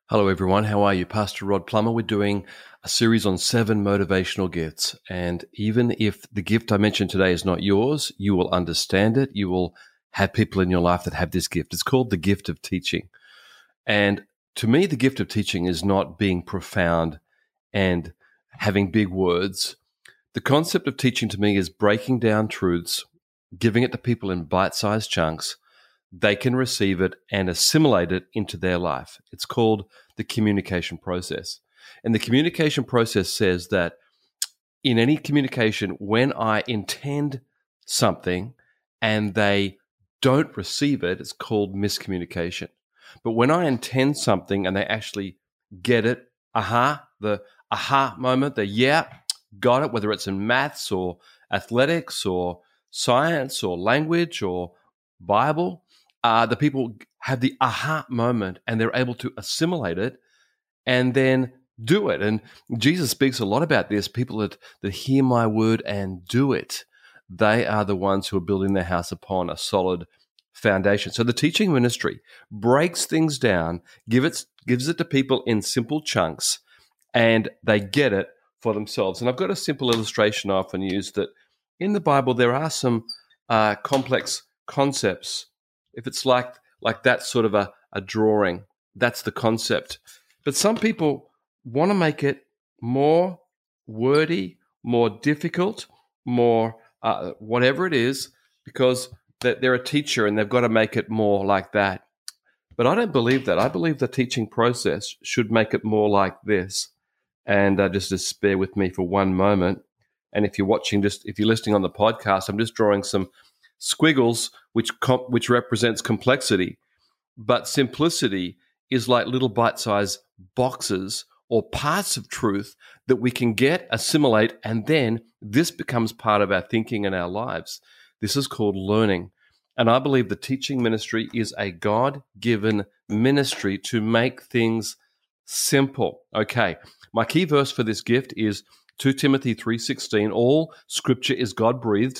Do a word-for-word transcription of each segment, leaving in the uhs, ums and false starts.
Hello, everyone. How are you? Pastor Rod Plummer. We're doing a series on seven motivational gifts. And even if the gift I mentioned today is not yours, you will understand it. You will have people in your life that have this gift. It's called the gift of teaching. And to me, the gift of teaching is not being profound and having big words. The concept of teaching to me is breaking down truths, giving it to people in bite-sized chunks. They can receive it and assimilate it into their life. It's called the communication process. And the communication process says that in any communication, when I intend something and they don't receive it, it's called miscommunication. But when I intend something and they actually get it, aha, the aha moment, the yeah, got it, whether it's in maths or athletics or science or language or Bible, Uh, the people have the aha moment and they're able to assimilate it and then do it. And Jesus speaks a lot about this. People that, that hear my word and do it, they are the ones who are building their house upon a solid foundation. So the teaching ministry breaks things down, give it, gives it to people in simple chunks, and they get it for themselves. And I've got a simple illustration I often use that in the Bible there are some uh, complex concepts. If it's like like that sort of a, a drawing, that's the concept. But some people want to make it more wordy, more difficult, more uh, whatever it is, because they're a teacher and they've got to make it more like that. But I don't believe that. I believe the teaching process should make it more like this. And uh, just, just bear with me for one moment. And if you're watching, just if you're listening on the podcast, I'm just drawing some squiggles, which com- which represents complexity, but simplicity is like little bite-sized boxes or parts of truth that we can get, assimilate, and then this becomes part of our thinking and our lives. This is called learning. And I believe the teaching ministry is a God-given ministry to make things simple. Okay, my key verse for this gift is Second Timothy three sixteen. All scripture is God-breathed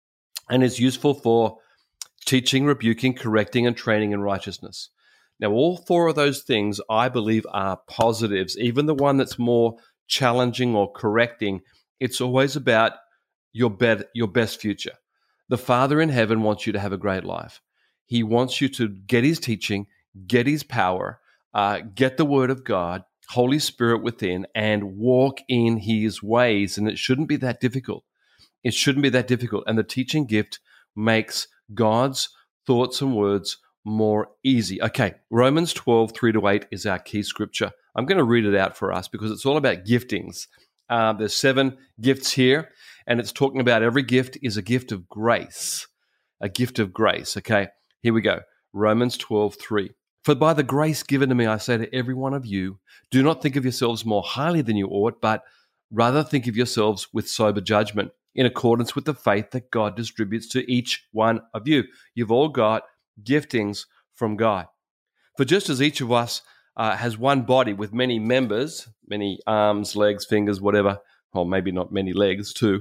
and is useful for teaching, rebuking, correcting, and training in righteousness. Now, all four of those things, I believe, are positives. Even the one that's more challenging or correcting, it's always about your, be- your best future. The Father in heaven wants you to have a great life. He wants you to get his teaching, get his power, uh, get the word of God, Holy Spirit within, and walk in his ways. And it shouldn't be that difficult. It shouldn't be that difficult. And the teaching gift makes God's thoughts and words more easy. Okay, Romans twelve, three to eight is our key scripture. I'm going to read it out for us because it's all about giftings. Uh, there's seven gifts here, and it's talking about every gift is a gift of grace, a gift of grace. Okay, here we go. Romans twelve, three. For by the grace given to me, I say to every one of you, do not think of yourselves more highly than you ought, but rather think of yourselves with sober judgment, in accordance with the faith that God distributes to each one of you. You've all got giftings from God. For just as each of us uh, has one body with many members, many arms, legs, fingers, whatever, or maybe not many legs too,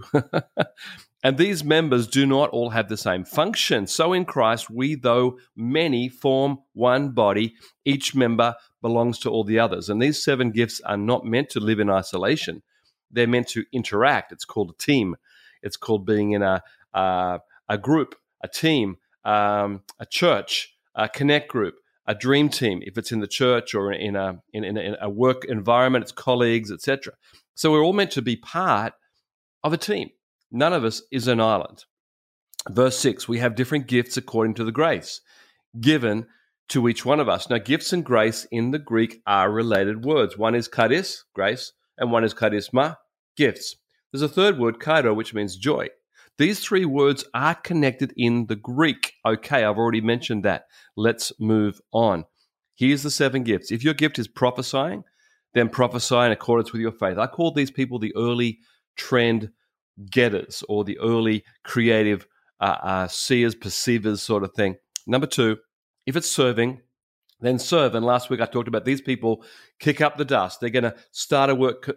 and these members do not all have the same function. So in Christ, we, though many, form one body. Each member belongs to all the others. And these seven gifts are not meant to live in isolation. They're meant to interact. It's called a team. It's called being in a uh, a group, a team, um, a church, a connect group, a dream team. If it's in the church or in a in, in, a, in a work environment, it's colleagues, et cetera. So we're all meant to be part of a team. None of us is an island. Verse six, we have different gifts according to the grace given to each one of us. Now, gifts and grace in the Greek are related words. One is charis, grace, and one is charisma, gifts. There's a third word, kaido, which means joy. These three words are connected in the Greek. Okay, I've already mentioned that. Let's move on. Here's the seven gifts. If your gift is prophesying, then prophesy in accordance with your faith. I call these people the early trend getters or the early creative uh, uh, seers, perceivers sort of thing. Number two, if it's serving, then serve. And last week I talked about these people kick up the dust. They're going to start a work,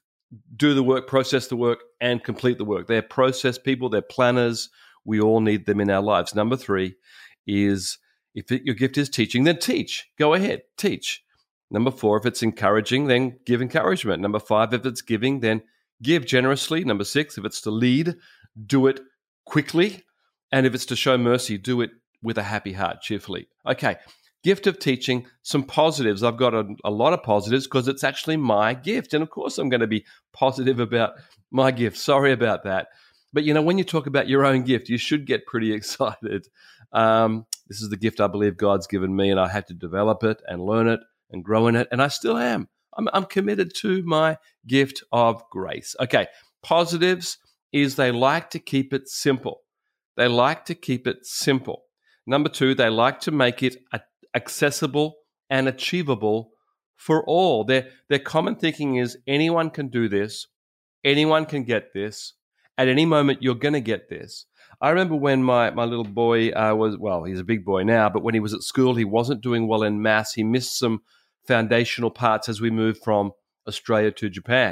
do the work, process the work, and complete the work. They're process people. They're planners. We all need them in our lives. Number three is if it, your gift is teaching, then teach. Go ahead, teach. Number four, if it's encouraging, then give encouragement. Number five, if it's giving, then give generously. Number six, if it's to lead, do it quickly. And if it's to show mercy, do it with a happy heart, cheerfully. Okay, gift of teaching, some positives. I've got a, a lot of positives because it's actually my gift. And of course, I'm going to be positive about my gift. Sorry about that. But, you know, when you talk about your own gift, you should get pretty excited. Um, this is the gift I believe God's given me, and I had to develop it and learn it and grow in it, and I still am. I'm, I'm committed to my gift of grace. Okay, positives is they like to keep it simple. They like to keep it simple. Number two, they like to make it accessible and achievable for all. Their, their common thinking is anyone can do this, anyone can get this. At any moment, you're going to get this. I remember when my, my little boy uh, was, well, he's a big boy now, but when he was at school, he wasn't doing well in maths. He missed some foundational parts as we moved from Australia to Japan.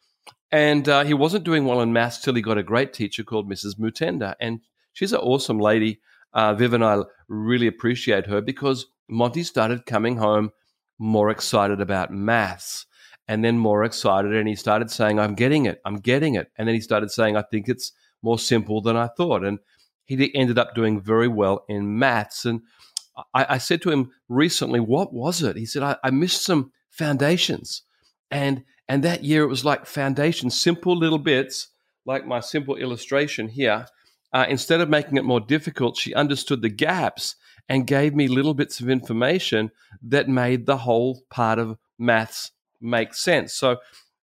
And uh, he wasn't doing well in maths till he got a great teacher called Missus Mutenda. And she's an awesome lady. Uh, Viv and I really appreciate her because Monty started coming home more excited about maths and then more excited. And he started saying, I'm getting it, I'm getting it. And then he started saying, I think it's more simple than I thought. And he ended up doing very well in maths. And I, I said to him recently, what was it? He said, I, I missed some foundations. And and that year it was like foundations, simple little bits, like my simple illustration here. Uh, instead of making it more difficult, she understood the gaps and gave me little bits of information that made the whole part of maths make sense. So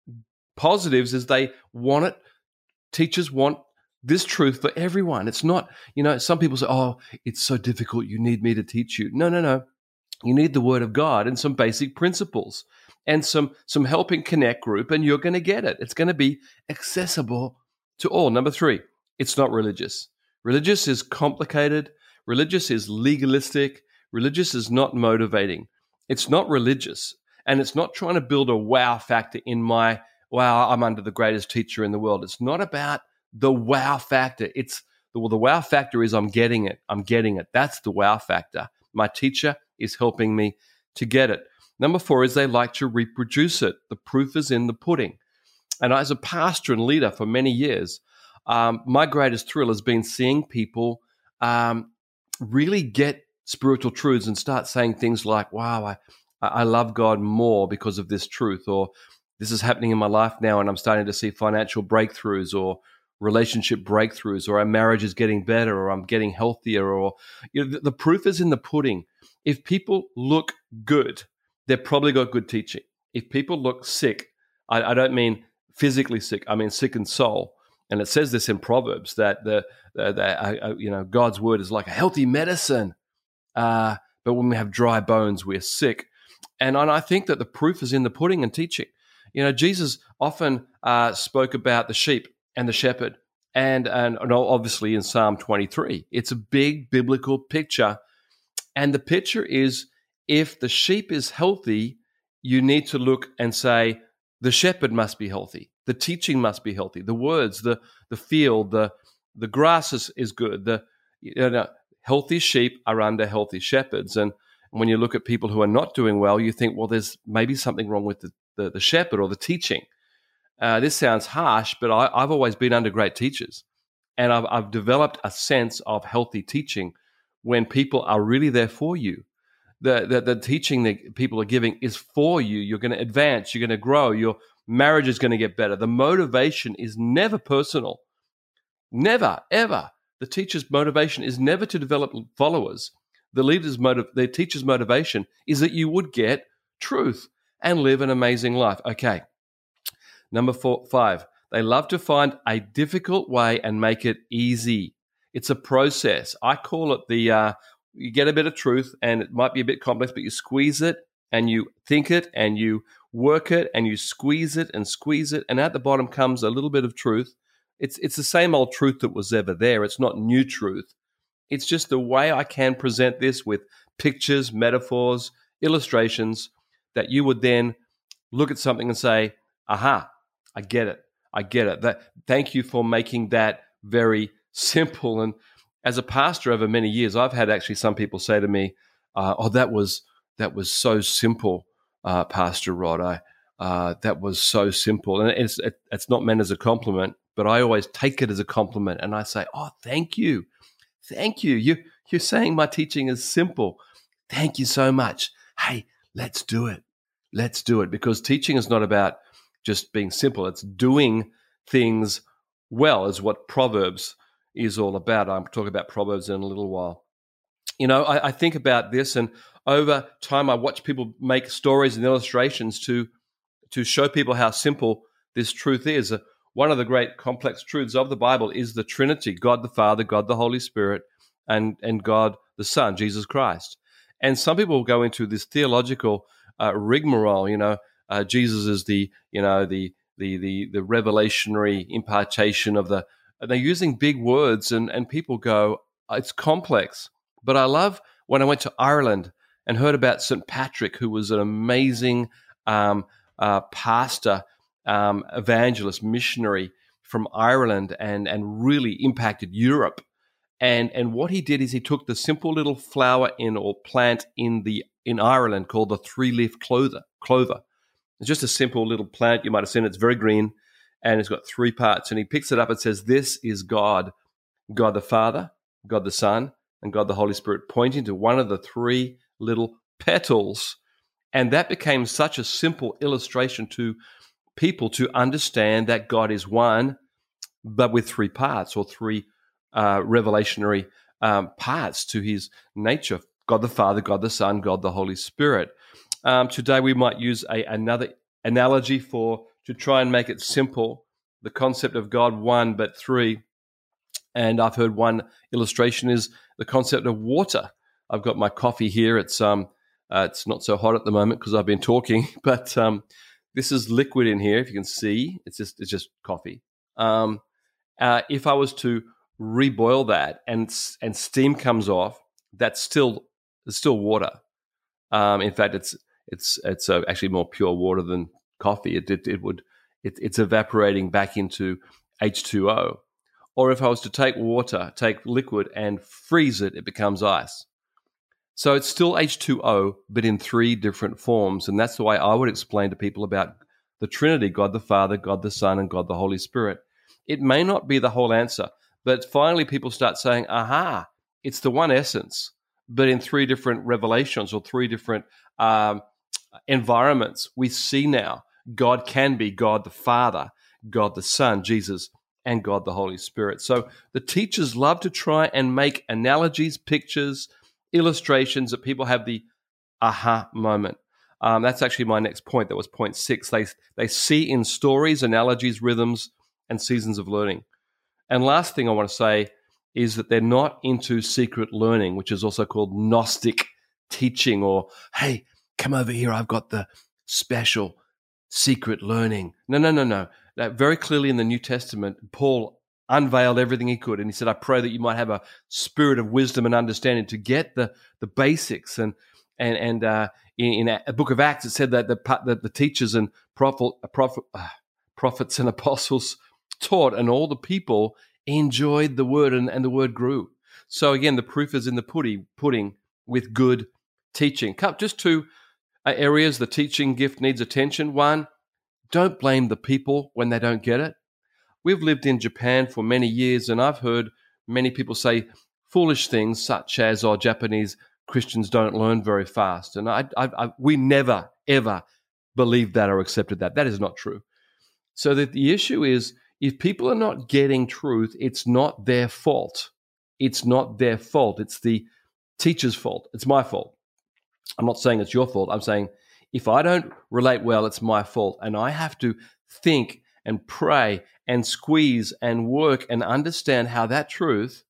positives is they want it, teachers want this truth for everyone. It's not, you know, some people say, oh, it's so difficult, you need me to teach you. No, no, no. You need the Word of God and some basic principles and some, some helping connect group, and you're going to get it. It's going to be accessible to all. Number three, it's not religious. Religious is complicated. Religious is legalistic. Religious is not motivating. It's not religious, and it's not trying to build a wow factor in my, wow, I'm under the greatest teacher in the world. It's not about the wow factor. It's well, the wow factor is I'm getting it. I'm getting it. That's the wow factor. My teacher is helping me to get it. Number four is they like to reproduce it. The proof is in the pudding. And as a pastor and leader for many years, um, my greatest thrill has been seeing people um, really get spiritual truths and start saying things like, wow, I, I love God more because of this truth, or this is happening in my life now and I'm starting to see financial breakthroughs or relationship breakthroughs, or our marriage is getting better, or I'm getting healthier, or you know, the, the proof is in the pudding. If people look good, they've probably got good teaching. If people look sick, I, I don't mean physically sick, I mean sick in soul. And it says this in Proverbs that the, the, the uh, you know God's word is like a healthy medicine, uh, but when we have dry bones, we're sick. And, and I think that the proof is in the pudding and teaching. You know, Jesus often uh, spoke about the sheep and the shepherd, and, and and obviously in Psalm twenty-three, it's a big biblical picture. And the picture is, if the sheep is healthy, you need to look and say, the shepherd must be healthy. The teaching must be healthy. The words, the the field, the the grass is, is good. The you know, healthy sheep are under healthy shepherds. And when you look at people who are not doing well, you think, well, there's maybe something wrong with the, the, the shepherd or the teaching. Uh, this sounds harsh, but I, I've always been under great teachers. And I've, I've developed a sense of healthy teaching when people are really there for you. The, the, the teaching that people are giving is for you. You're going to advance. You're going to grow. Your marriage is going to get better. The motivation is never personal. Never, ever. The teacher's motivation is never to develop followers. The leader's motive, the teacher's motivation is that you would get truth and live an amazing life. Okay. Number four, five, they love to find a difficult way and make it easy. It's a process. I call it the, uh, you get a bit of truth and it might be a bit complex, but you squeeze it and you think it and you work it and you squeeze it and squeeze it. And at the bottom comes a little bit of truth. It's, it's the same old truth that was ever there. It's not new truth. It's just the way I can present this with pictures, metaphors, illustrations that you would then look at something and say, aha, I get it. I get it. That, thank you for making that very simple. And as a pastor over many years, I've had actually some people say to me, uh, oh, that was that was so simple. uh, Pastor Rod. I, uh, that was so simple. And it's, it, it's not meant as a compliment, but I always take it as a compliment. And I say, oh, thank you. Thank you. You, you're saying my teaching is simple. Thank you so much. Hey, let's do it. Let's do it. Because teaching is not about just being simple. It's doing things well, is what Proverbs is all about. I'm talking about Proverbs in a little while. You know, I, I think about this, and over time I watch people make stories and illustrations to, to show people how simple this truth is. Uh, one of the great complex truths of the Bible is the Trinity: God the Father, God the Holy Spirit, and, and God the Son, Jesus Christ. And some people go into this theological uh, rigmarole. You know, uh, Jesus is the, you know, the the the the revelationary impartation of the. They're using big words, and and people go, it's complex. But I love when I went to Ireland and heard about Saint Patrick, who was an amazing um, uh, pastor, um, evangelist, missionary from Ireland, and and really impacted Europe. And and what he did is he took the simple little flower in or plant in the in Ireland called the three-leaf clover. Clover. It's just a simple little plant. You might have seen it. It's very green, and it's got three parts. And he picks it up and says, "This is God, God the Father, God the Son, and God the Holy Spirit," pointing to one of the three little petals. And that became such a simple illustration to people to understand that God is one, but with three parts or three uh, revelationary um, parts to his nature: God the Father, God the Son, God the Holy Spirit. Um, today we might use a, another analogy for to try and make it simple, the concept of God one but three. And I've heard one illustration is the concept of water. I've got my coffee here. It's um, uh, it's not so hot at the moment because I've been talking, but um, this is liquid in here. If you can see, it's just it's just coffee. Um, uh, if I was to reboil that and and steam comes off, that's still it's still water. Um, in fact, it's it's it's uh, actually more pure water than coffee. It it, it would it, it's evaporating back into H two O. Or if I was to take water, take liquid and freeze it, it becomes ice. So it's still H two O, but in three different forms. And that's the way I would explain to people about the Trinity: God the Father, God the Son, and God the Holy Spirit. It may not be the whole answer, but finally people start saying, aha, it's the one essence, but in three different revelations or three different um, environments. We see now God can be God the Father, God the Son, Jesus, and God the Holy Spirit. So the teachers love to try and make analogies, pictures, illustrations that people have the aha moment. Um, that's actually my next point. That was point six. They, they see in stories, analogies, rhythms, and seasons of learning. And last thing I want to say is that they're not into secret learning, which is also called Gnostic teaching, or, hey, come over here, I've got the special secret learning. No, no, no, no. That very clearly in the New Testament, Paul unveiled everything he could, and he said, I pray that you might have a spirit of wisdom and understanding to get the, the basics. And and and uh, in, in a book of Acts, it said that the that the teachers and prophet, prophet, uh, prophets and apostles taught, and all the people enjoyed the word, and, and the word grew. So again, the proof is in the pudding, pudding with good teaching. Just two uh, areas the teaching gift needs attention. One, don't blame the people when they don't get it. We've lived in Japan for many years, and I've heard many people say foolish things such as, oh, Japanese Christians don't learn very fast. And I, I, I, we never, ever believed that or accepted that. That is not true. So that the issue is, if people are not getting truth, it's not their fault. It's not their fault. It's the teacher's fault. It's my fault. I'm not saying it's your fault. I'm saying if I don't relate well, it's my fault. And I have to think and pray and squeeze and work and understand how that truth,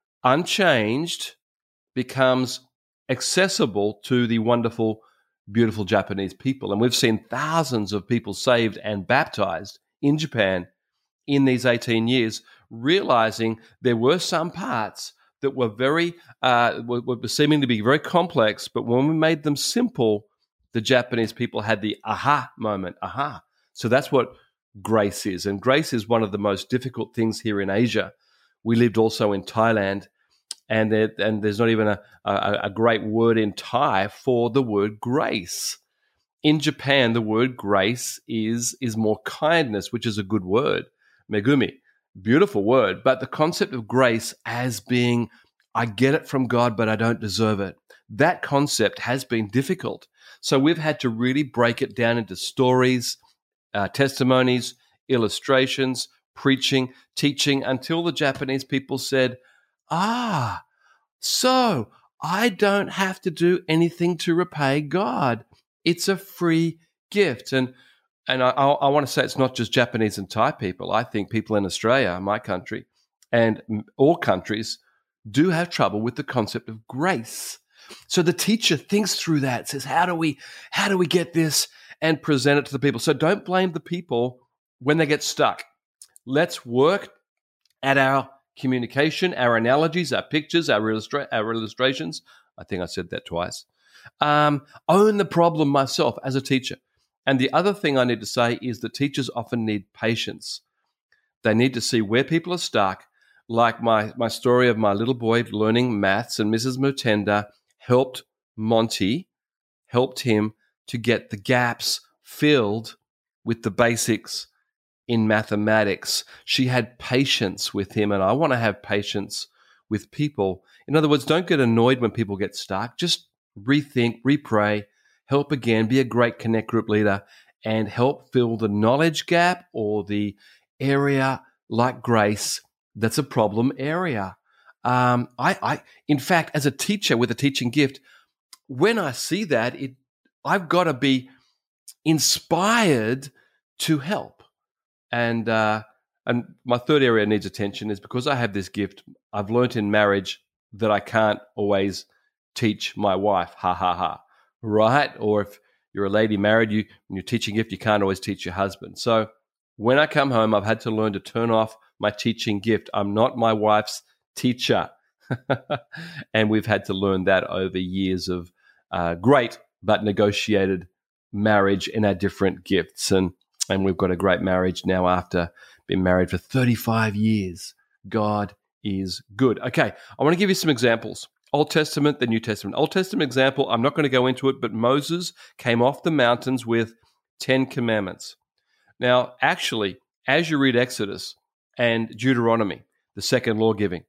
unchanged, becomes accessible to the wonderful, beautiful Japanese people. And we've seen thousands of people saved and baptized in Japan in these eighteen years, realizing there were some parts that were very, uh, were, were seeming to be very complex, but when we made them simple, the Japanese people had the aha moment, aha. So that's what grace is. And grace is one of the most difficult things here in Asia. We lived also in Thailand, and there, and there's not even a, a, a great word in Thai for the word grace. In Japan, the word grace is, is more kindness, which is a good word. Megumi, beautiful word. But the concept of grace as being, I get it from God, but I don't deserve it. That concept has been difficult. So we've had to really break it down into stories, uh, testimonies, illustrations, preaching, teaching, until the Japanese people said, ah, so I don't have to do anything to repay God. It's a free gift. And and I, I want to say it's not just Japanese and Thai people. I think people in Australia, my country, and all countries do have trouble with the concept of grace. So the teacher thinks through that, says, how do we, how do we get this, and present it to the people? So don't blame the people when they get stuck. Let's work at our communication, our analogies, our pictures, our, illustra- our illustrations. I think I said that twice. Um, own the problem myself as a teacher. And the other thing I need to say is that teachers often need patience. They need to see where people are stuck, like my, my story of my little boy learning maths, and Missus Mutenda helped Monty, helped him to get the gaps filled with the basics in mathematics. She had patience with him, and I want to have patience with people. In other words, don't get annoyed when people get stuck. Just rethink, repray, help again, be a great Connect group leader, and help fill the knowledge gap or the area like grace that's a problem area. Um, I, I, in fact, as a teacher with a teaching gift, when I see that, it, I've got to be inspired to help. And uh, and my third area needs attention is because I have this gift. I've learned in marriage that I can't always teach my wife, ha ha ha, right? Or if you're a lady married, you and you're teaching gift, you can't always teach your husband. So when I come home, I've had to learn to turn off my teaching gift. I'm not my wife's teacher. And we've had to learn that over years of uh, great but negotiated marriage in our different gifts. And and we've got a great marriage now after being married for thirty-five years. God is good. Okay, I want to give you some examples. Old Testament, the New Testament. Old Testament example, I'm not going to go into it, but Moses came off the mountains with Ten Commandments. Now, actually, as you read Exodus and Deuteronomy, the second law giving,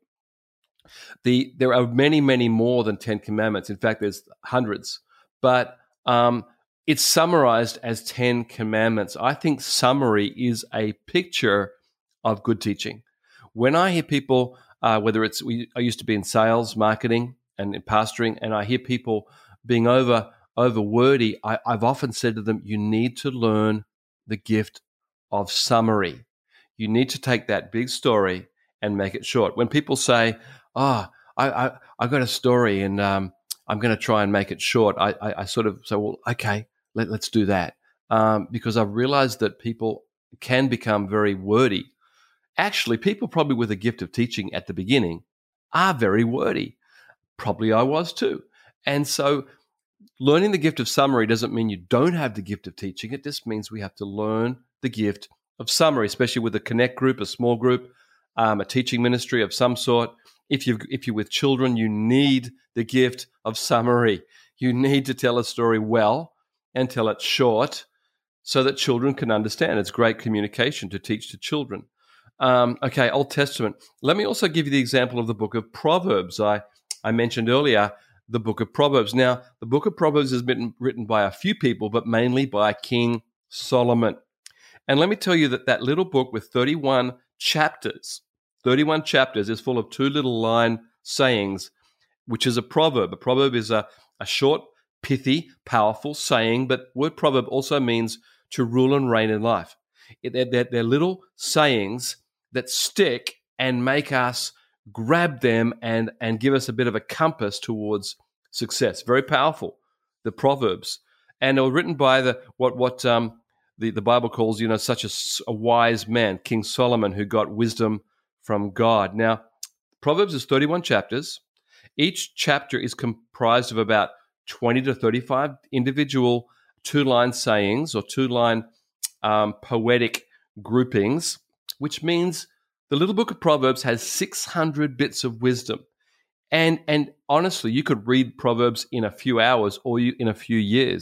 the there are many, many more than Ten Commandments. In fact, there's hundreds. But um, it's summarized as Ten Commandments. I think summary is a picture of good teaching. When I hear people, uh, whether it's, we, I used to be in sales, marketing, and in pastoring, and I hear people being over, over wordy, I, I've often said to them, you need to learn the gift of summary. You need to take that big story and make it short. When people say, oh, I, I, I got a story and um, I'm going to try and make it short, I, I, I sort of say, well, okay, let, let's do that. Um, because I've realized that people can become very wordy. Actually, people probably with a gift of teaching at the beginning are very wordy. Probably I was too. And so learning the gift of summary doesn't mean you don't have the gift of teaching. It just means we have to learn the gift of summary, especially with a Connect group, a small group, um, a teaching ministry of some sort. If you if you're with children, you need the gift of summary. You need to tell a story well and tell it short so that children can understand. It's great communication to teach to children. Um, okay, Old Testament. Let me also give you the example of the book of Proverbs. I, I mentioned earlier the book of Proverbs. Now, the book of Proverbs has been written by a few people, but mainly by King Solomon. And let me tell you that that little book with thirty-one chapters, thirty-one chapters is full of two little line sayings, which is a proverb. A proverb is a, a short, pithy, powerful saying, but word proverb also means to rule and reign in life. It, they're, they're, they're little sayings that stick and make us grab them and, and give us a bit of a compass towards success. Very powerful, the Proverbs. And they were written by the what what um, the, the Bible calls, you know, such a, a wise man, King Solomon, who got wisdom from God. Now, Proverbs is thirty-one chapters. Each chapter is comprised of about twenty to thirty-five individual two-line sayings or two-line um, poetic groupings, which means the little book of Proverbs has six hundred bits of wisdom. And and honestly, you could read Proverbs in a few hours or you, in a few years.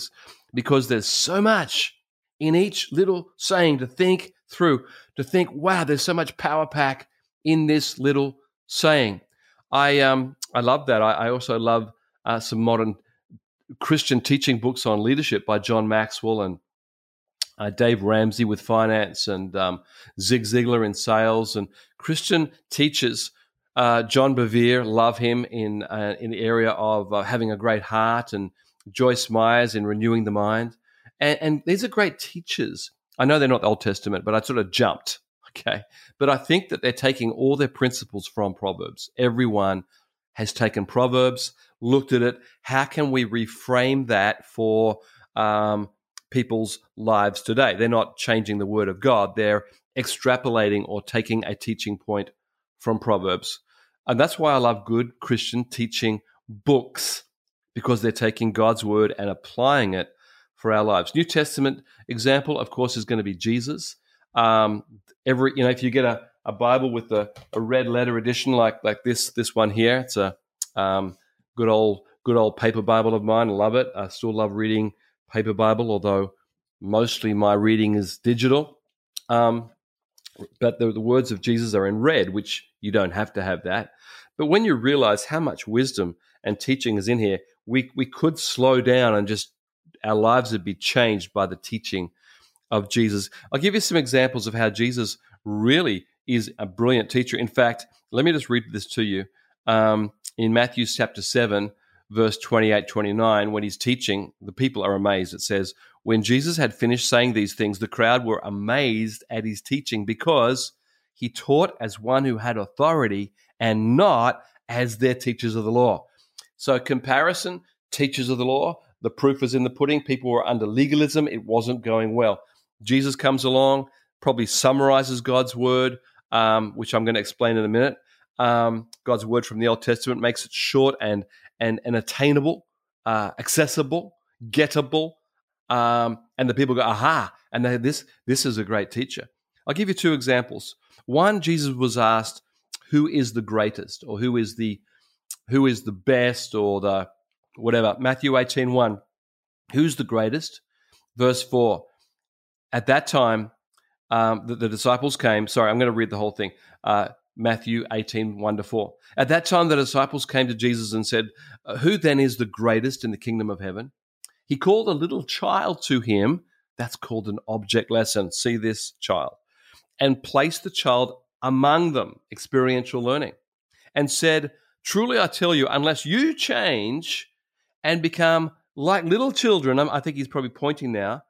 because there's so much in each little saying to think through, to think, wow, there's so much power pack in this little saying. I um I love that. I, I also love uh, some modern Christian teaching books on leadership by John Maxwell and uh, Dave Ramsey with finance, and um, Zig Ziglar in sales, and Christian teachers. Uh, John Bevere, love him in uh, in the area of uh, having a great heart, and Joyce Myers in renewing the mind. And, and these are great teachers. I know they're not the Old Testament, but I sort of jumped, okay? But I think that they're taking all their principles from Proverbs. Everyone has taken Proverbs, looked at it. How can we reframe that for um, people's lives today? They're not changing the word of God. They're extrapolating or taking a teaching point from Proverbs. And that's why I love good Christian teaching books, because they're taking God's word and applying it for our lives. New Testament example, of course, is going to be Jesus. Um, every, you know, if you get a, a Bible with a, a red letter edition like like this this one here, it's a um, good old good old paper Bible of mine. I love it. I still love reading paper Bible, although mostly my reading is digital. Um, but the, the words of Jesus are in red, which you don't have to have that. But when you realize how much wisdom and teaching is in here, we we could slow down and just our lives would be changed by the teaching of Jesus. I'll give you some examples of how Jesus really is a brilliant teacher. In fact, let me just read this to you. Um, in Matthew chapter seven, verse twenty-eight, twenty-nine, when he's teaching, the people are amazed. It says, when Jesus had finished saying these things, the crowd were amazed at his teaching, because he taught as one who had authority and not as their teachers of the law. So comparison, teachers of the law, the proof is in the pudding. People were under legalism. It wasn't going well. Jesus comes along, probably summarizes God's word, um, which I'm going to explain in a minute. Um, God's word from the Old Testament makes it short and and, and attainable, uh, accessible, gettable. Um, and the people go, aha, and they, this this is a great teacher. I'll give you two examples. One, Jesus was asked, who is the greatest, or who is the who is the best, or the whatever. Matthew eighteen one, who's the greatest? Verse four, at that time, um, the, the disciples came. Sorry, I'm going to read the whole thing. Uh, Matthew eighteen one to four. At that time, the disciples came to Jesus and said, who then is the greatest in the kingdom of heaven? He called a little child to him. That's called an object lesson. See this child. And placed the child among them, experiential learning, and said, truly I tell you, unless you change and become like little children, I think he's probably pointing now,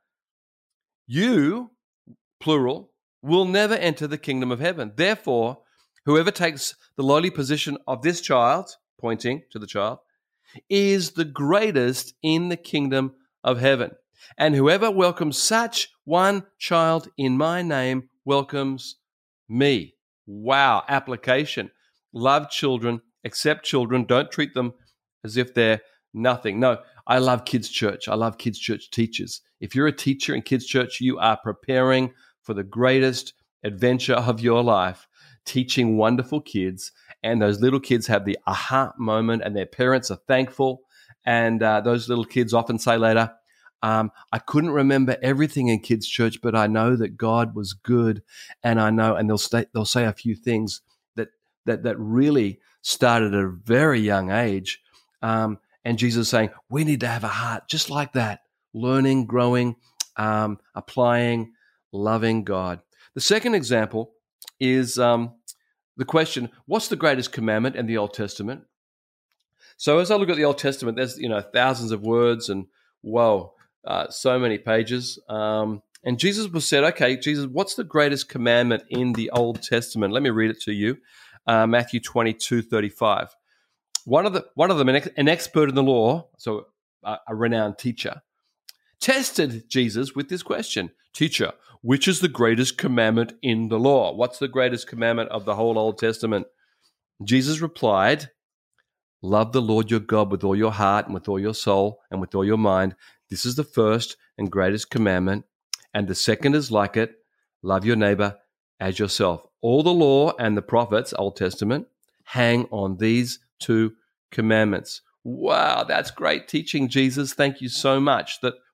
you, plural, will never enter the kingdom of heaven. Therefore, whoever takes the lowly position of this child, pointing to the child, is the greatest in the kingdom of heaven. And whoever welcomes such one child in my name welcomes me. Wow, application. Love children, accept children, don't treat them as if they're nothing. No, I love kids' church. I love kids' church teachers. If you're a teacher in kids' church, you are preparing for the greatest adventure of your life, teaching wonderful kids. And those little kids have the aha moment, and their parents are thankful. And uh, those little kids often say later, um, I couldn't remember everything in kids' church, but I know that God was good. And I know, and they'll, stay, they'll say a few things that, that, that really started at a very young age. Um, and Jesus is saying, we need to have a heart just like that, learning, growing, um, applying, loving God. The second example is um, the question, what's the greatest commandment in the Old Testament? So as I look at the Old Testament, there's, you know, thousands of words and, whoa, uh, so many pages. Um, and Jesus was said, okay, Jesus, what's the greatest commandment in the Old Testament? Let me read it to you. Uh, Matthew twenty-two thirty-five. One of the one of them, an expert in the law, so a, a renowned teacher, tested Jesus with this question: teacher, which is the greatest commandment in the law? What's the greatest commandment of the whole Old Testament? Jesus replied, love the Lord your God with all your heart and with all your soul and with all your mind. This is the first and greatest commandment. And the second is like it, love your neighbor as yourself. All the law and the prophets, Old Testament, hang on these two commandments. Wow, that's great teaching, Jesus. Thank you so much. That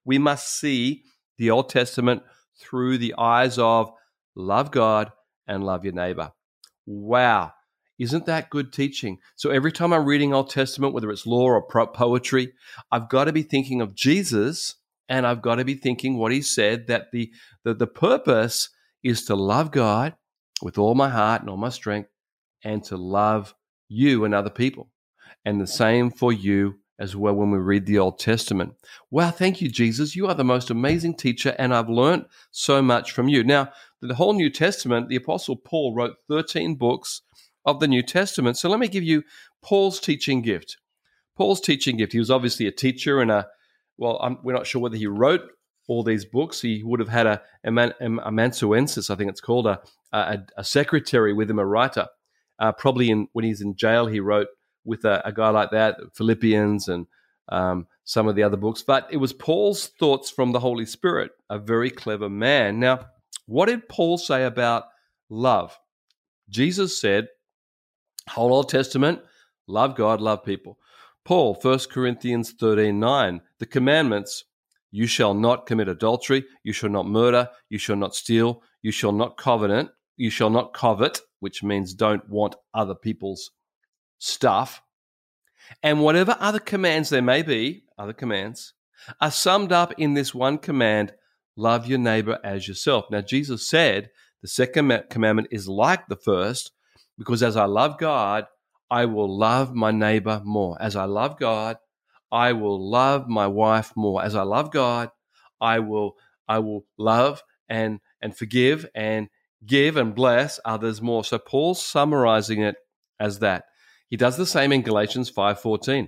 We must see the Old Testament through the eyes of love God and love your neighbor. Wow. Isn't that good teaching? So every time I'm reading Old Testament, whether it's law or pro- poetry, I've got to be thinking of Jesus, and I've got to be thinking what he said, that the, the, the purpose is to love God with all my heart and all my strength, and to love you and other people. And the same for you as well when we read the Old Testament. Wow, thank you, Jesus. You are the most amazing teacher, and I've learned so much from you. Now, the whole New Testament, the Apostle Paul wrote thirteen books of the New Testament. So let me give you Paul's teaching gift. Paul's teaching gift. He was obviously a teacher and a, well, I'm, we're not sure whether he wrote all these books. He would have had a, a, a amanuensis, I think it's called, a, a, a secretary with him, a writer. Uh, probably in when he's in jail, he wrote with a, a guy like that, Philippians and um, some of the other books. But it was Paul's thoughts from the Holy Spirit, a very clever man. Now, what did Paul say about love? Jesus said, whole Old Testament, love God, love people. Paul, First Corinthians thirteen nine, the commandments, you shall not commit adultery, you shall not murder, you shall not steal, you shall not covenant, you shall not covet, which means don't want other people's stuff. And whatever other commands there may be, other commands, are summed up in this one command, love your neighbor as yourself. Now, Jesus said the second commandment is like the first, because as I love God, I will love my neighbor more. As I love God, I will love my wife more. As I love God, I will I will love and and forgive and give and bless others more. So Paul's summarizing it as that. He does the same in Galatians five fourteen.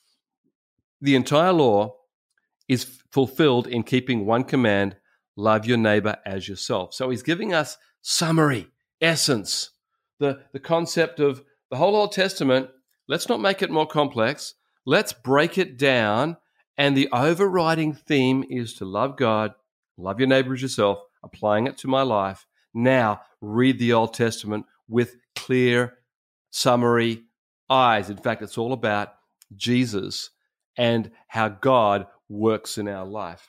The entire law is fulfilled in keeping one command, love your neighbor as yourself. So he's giving us summary, essence, the, the concept of the whole Old Testament. Let's not make it more complex. Let's break it down. And the overriding theme is to love God, love your neighbor as yourself, applying it to my life. Now, read the Old Testament with clear, summary eyes. In fact, it's all about Jesus and how God works in our life.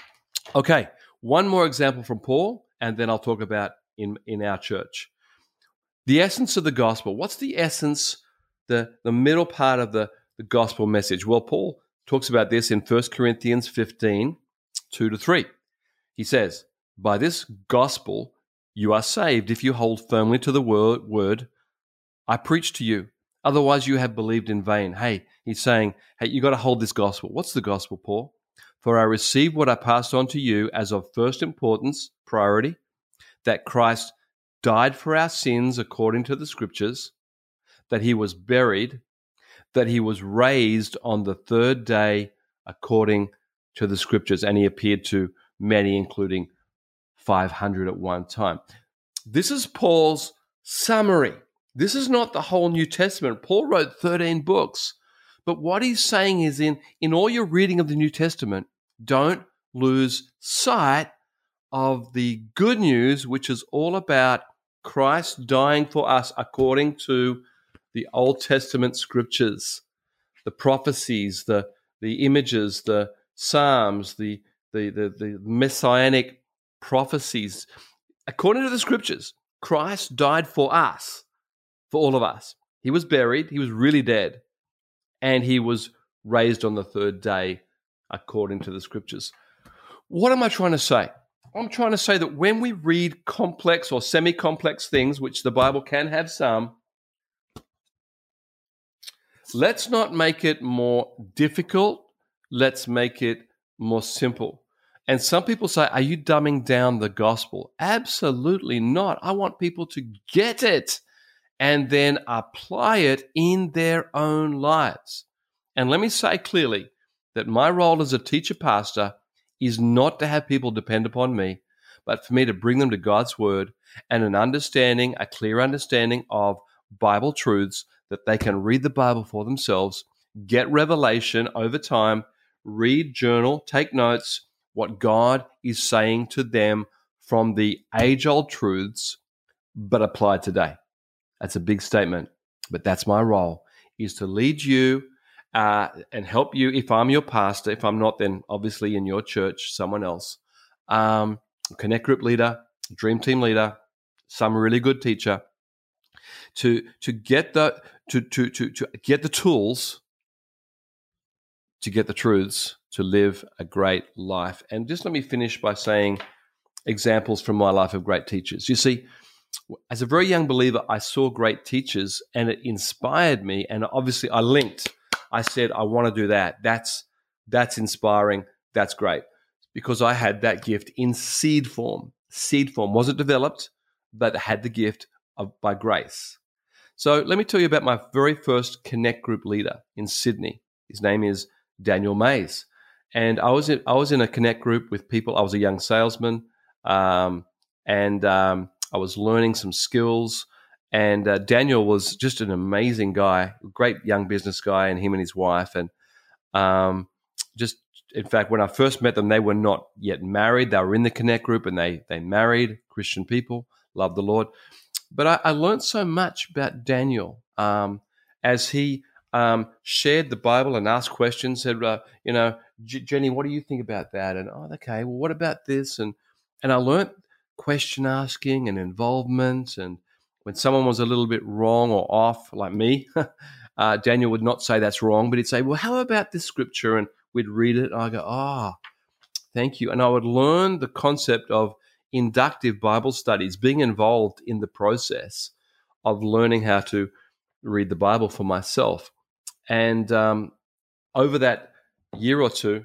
Okay, one more example from Paul, and then I'll talk about in, in our church. The essence of the gospel. What's the essence, the, the middle part of the, the gospel message? Well, Paul talks about this in First Corinthians fifteen, two to three. He says, by this gospel you are saved if you hold firmly to the word, word I preach to you. Otherwise you have believed in vain. Hey, he's saying, hey, you got to hold this gospel. What's the gospel, Paul? For I received what I passed on to you as of first importance, priority, that Christ died for our sins according to the scriptures, that he was buried, that he was raised on the third day according to the scriptures, and he appeared to many, including five hundred at one time. This is Paul's summary. This is not the whole New Testament. Paul wrote thirteen books, but what he's saying is in, in all your reading of the New Testament, don't lose sight of the good news, which is all about Christ dying for us according to the Old Testament scriptures, the prophecies, the, the images, the Psalms, the, the, the, the messianic prophecies. According to the scriptures, Christ died for us, for all of us. He was buried, he was really dead, and he was raised on the third day according to the scriptures. What am I trying to say? I'm trying to say that when we read complex or semi-complex things, which the Bible can have some, let's not make it more difficult. Let's make it more simple. And some people say, are you dumbing down the gospel? Absolutely not. I want people to get it and then apply it in their own lives. And let me say clearly that my role as a teacher pastor is not to have people depend upon me, but for me to bring them to God's word and an understanding, a clear understanding of Bible truths that they can read the Bible for themselves, get revelation over time, read, journal, take notes, what God is saying to them from the age-old truths, but applied today. That's a big statement, but that's my role, is to lead you uh, and help you if I'm your pastor. If I'm not, then obviously in your church, someone else. Um, Connect group leader, dream team leader, some really good teacher, to to get the to to to to get the tools, to get the truths, to live a great life. And just let me finish by saying examples from my life of great teachers. You see, as a very young believer, I saw great teachers and it inspired me. And obviously I linked. I said, I want to do that. That's that's inspiring. That's great. Because I had that gift in seed form. Seed form wasn't developed, but had the gift of by grace. So let me tell you about my very first Connect group leader in Sydney. His name is Daniel Mays. And I was in, I was in a Connect group with people. I was a young salesman, um, and um, I was learning some skills. And uh, Daniel was just an amazing guy, great young business guy, and him and his wife. And um, just, in fact, when I first met them, they were not yet married. They were in the Connect group, and they they married Christian people, loved the Lord. But I, I learned so much about Daniel um, as he um, shared the Bible and asked questions. Said, uh, you know, Jenny, what do you think about that? And oh, okay, well, what about this? And and I learned question asking and involvement. And when someone was a little bit wrong or off, like me, uh, Daniel would not say that's wrong, but he'd say, well, how about this scripture? And we'd read it. And I go, oh, thank you. And I would learn the concept of inductive Bible studies, being involved in the process of learning how to read the Bible for myself. And um, over that year or two,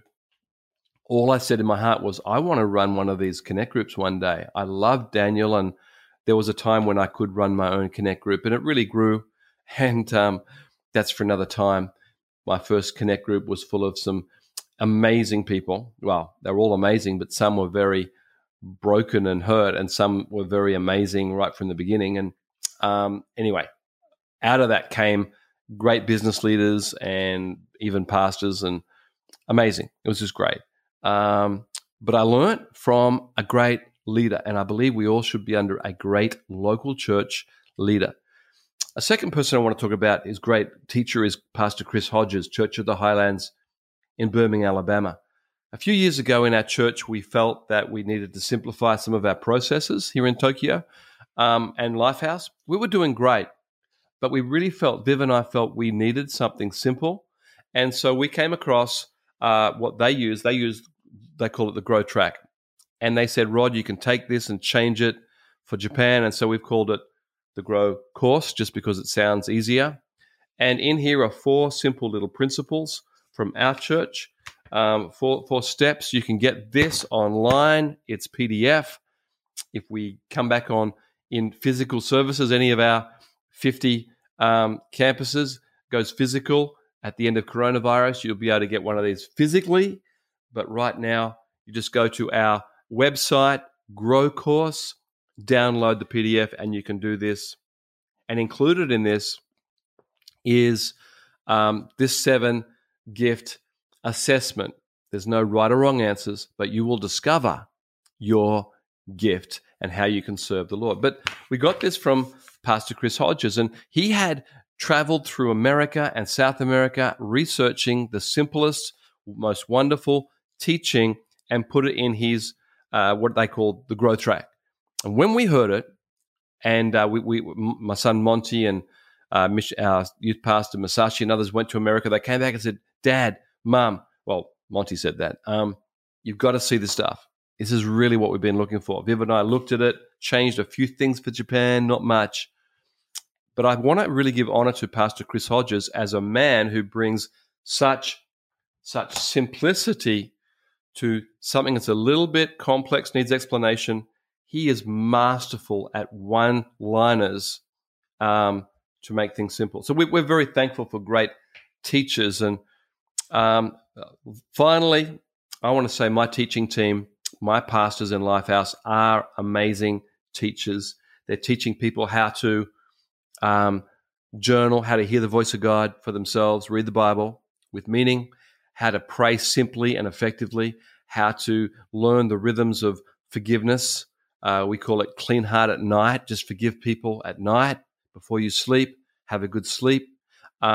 all I said in my heart was, I want to run one of these Connect groups one day. I loved Daniel, and there was a time when I could run my own Connect group, and it really grew. And um, that's for another time. My first Connect group was full of some amazing people. Well, they were all amazing, but some were very broken and hurt, and some were very amazing right from the beginning. And um, anyway, out of that came great business leaders and even pastors, and amazing. It was just great. Um, but I learned from a great leader, and I believe we all should be under a great local church leader. A second person I want to talk about is great teacher is Pastor Chris Hodges, Church of the Highlands in Birmingham, Alabama. A few years ago in our church, we felt that we needed to simplify some of our processes here in Tokyo um, and Lifehouse. We were doing great, but we really felt, Viv and I felt we needed something simple. And so we came across uh, what they use. They use, they call it the Grow Track. And they said, Rod, you can take this and change it for Japan. And so we've called it the Grow Course just because it sounds easier. And in here are four simple little principles from our church. Um, four, four steps. You can get this online. It's P D F. If we come back on in physical services, any of our fifty um, campuses goes physical at the end of coronavirus, you'll be able to get one of these physically. But right now, you just go to our website, Grow Course, download the P D F, and you can do this. And included in this is um, this seven gift assessment. There's no right or wrong answers, but you will discover your gift and how you can serve the Lord. But we got this from Pastor Chris Hodges, and he had traveled through America and South America researching the simplest, most wonderful teaching and put it in his, uh, what they call the Grow Track. And when we heard it, and uh, we, we, my son Monty and uh, our youth pastor Masashi and others went to America, they came back and said, Dad, Mom, well, Monty said that, um, you've got to see this stuff. This is really what we've been looking for. Viv and I looked at it, changed a few things for Japan, not much. But I want to really give honor to Pastor Chris Hodges as a man who brings such, such simplicity to something that's a little bit complex, needs explanation. He is masterful at one-liners um, to make things simple. So we, we're very thankful for great teachers. And um, finally, I want to say my teaching team, my pastors in Lifehouse are amazing teachers. They're teaching people how to um, journal, how to hear the voice of God for themselves, read the Bible with meaning, how to pray simply and effectively, how to learn the rhythms of forgiveness. Uh, we call it clean heart at night. Just forgive people at night before you sleep. Have a good sleep. Um,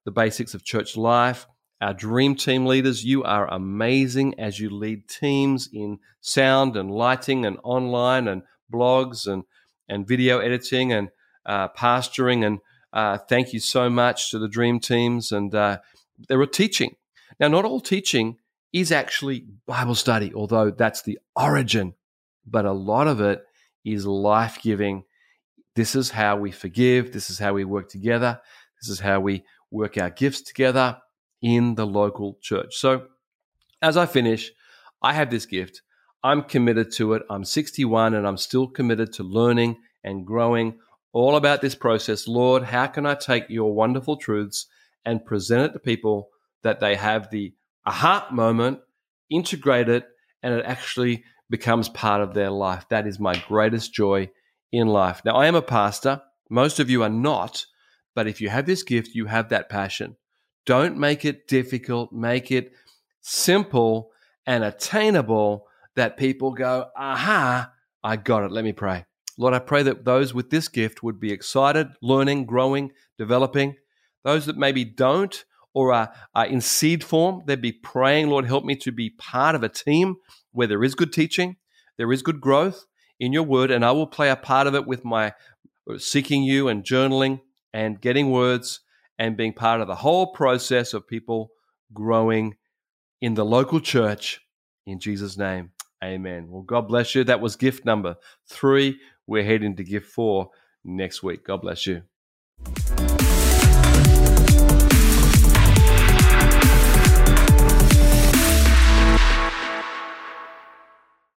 the basics of church life. Our dream team leaders, you are amazing as you lead teams in sound and lighting and online and blogs and, and video editing and uh, pastoring. And uh, thank you so much to the dream teams. And uh, they were teaching. Now, not all teaching is actually Bible study, although that's the origin, but a lot of it is life-giving. This is how we forgive. This is how we work together. This is how we work our gifts together in the local church. So as I finish, I have this gift. I'm committed to it. I'm sixty-one and I'm still committed to learning and growing all about this process. Lord, how can I take your wonderful truths and present it to people that they have the aha moment, integrate it, and it actually becomes part of their life. That is my greatest joy in life. Now, I am a pastor. Most of you are not, but if you have this gift, you have that passion. Don't make it difficult. Make it simple and attainable that people go, aha, I got it. Let me pray. Lord, I pray that those with this gift would be excited, learning, growing, developing. Those that maybe don't or are, are in seed form, they'd be praying, Lord, help me to be part of a team where there is good teaching, there is good growth in your word, and I will play a part of it with my seeking you and journaling and getting words and being part of the whole process of people growing in the local church. In Jesus' name, amen. Well, God bless you. That was gift number three. We're heading to gift four next week. God bless you.